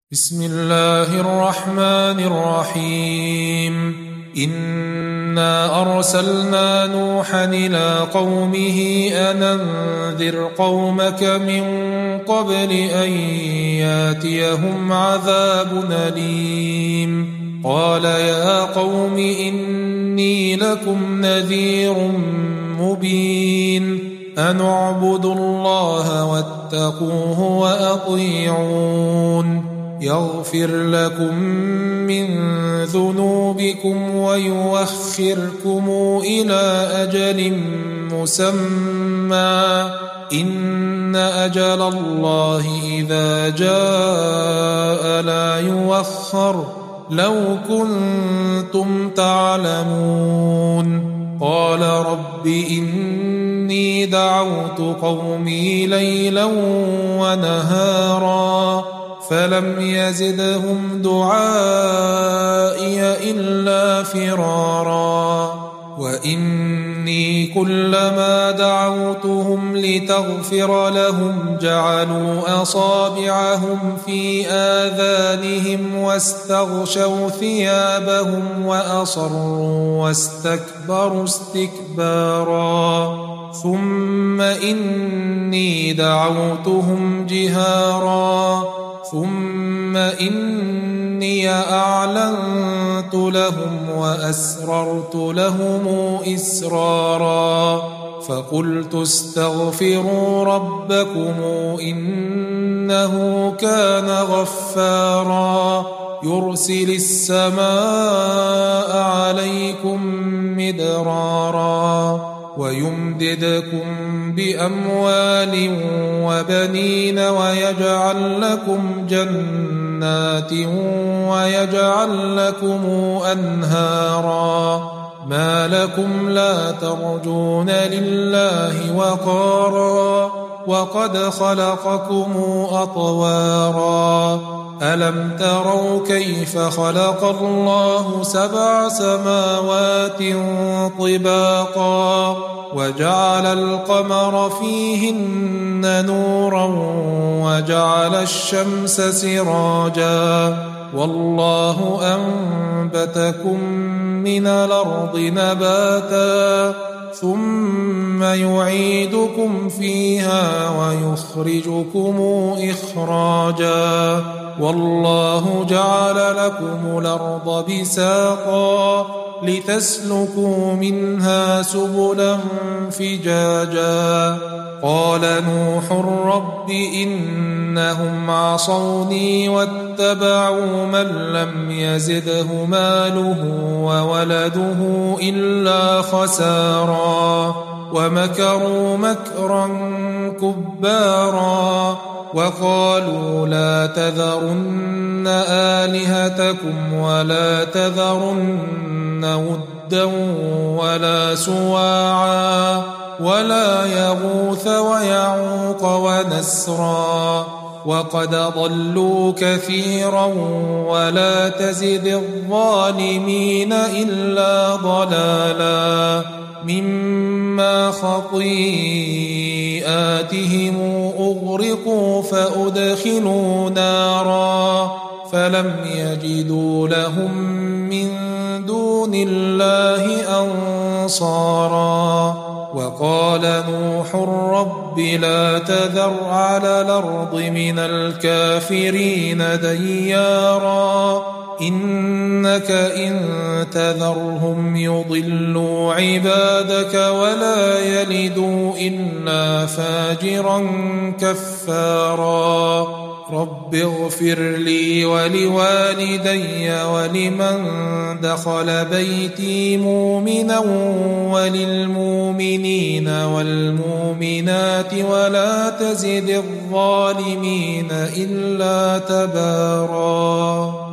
بسم الله الرحمن الرحيم إنا أرسلنا نوحا إلى قومه أن أنذر قومك من قبل أن ياتيهم عذاب أليم قال يا قوم إني لكم نذير مبين أن اعبدوا الله واتقوه وأطيعون يغفر لكم من ذنوبكم ويؤخركم إلى أجل مسمى إن أجل الله إذا جاء لا يؤخر لو كنتم تعلمون قال رب إني دعوت قومي ليلا ونهارا فلم يزدهم دعائي إلا فرارا وإني كلما دعوتهم لتغفر لهم جعلوا أصابعهم في آذانهم واستغشوا ثيابهم وأصروا واستكبروا استكبارا ثم إني دعوتهم جهارا ثم إني أعلنت لهم وأسررت لهم إسرارا فقلت استغفروا ربكم إنه كان غفارا يرسل السماء عليكم مدرارا ويمددكم بأموال وبنين ويجعل لكم جنات ويجعل لكم أنهارا ما لكم لا ترجون لله وقارا وقد خلقكم أطوارا ألم تروا كيف خلق الله 7 سماوات طباقا وجعل القمر فيهن نورا وجعل الشمس سراجا والله أنبتكم من الأرض نباتا ثم يعيدكم فيها ويخرجكم إخراجا والله جعل لكم الأرض بساطا لتسلكوا منها سبلا فجاجا قال نوح رب إنهم عصوني واتبعوا من لم يزده ماله وولده إلا خسارا ومكروا مكرا كبارا وقالوا لا تذرن آلهتكم ولا تذرن ودا ولا سواعا ولا يغوث ويعوق ونسرا وقد ضلوا كثيرا ولا تزد الظالمين إلا ضلالا مما خطيئاتهم أغرقوا فأدخلوا نارا فلم يجدوا لهم من دون الله أنصارا وقال نوح رب لا تذر على الأرض من الكافرين ديارا إنك إن تذرهم يضلوا عبادك ولا يلدوا إلا فاجرا كفارا رب اغفر لي ولوالدي ولمن دخل بيتي مؤمنا وللمؤمنين والمؤمنات ولا تزد الظالمين إلا تبارا.